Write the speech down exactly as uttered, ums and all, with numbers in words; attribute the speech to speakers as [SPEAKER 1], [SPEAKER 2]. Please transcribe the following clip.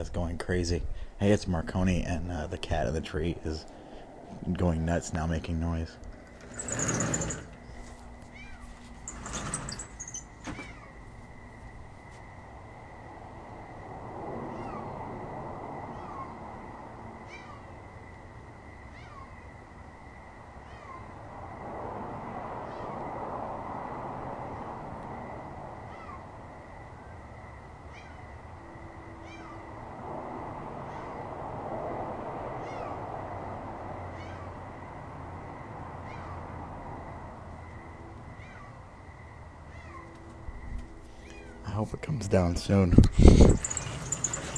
[SPEAKER 1] It's going crazy. Hey, it's Marconi, and uh, the cat in the tree is going nuts now, making noise. I hope it comes down soon.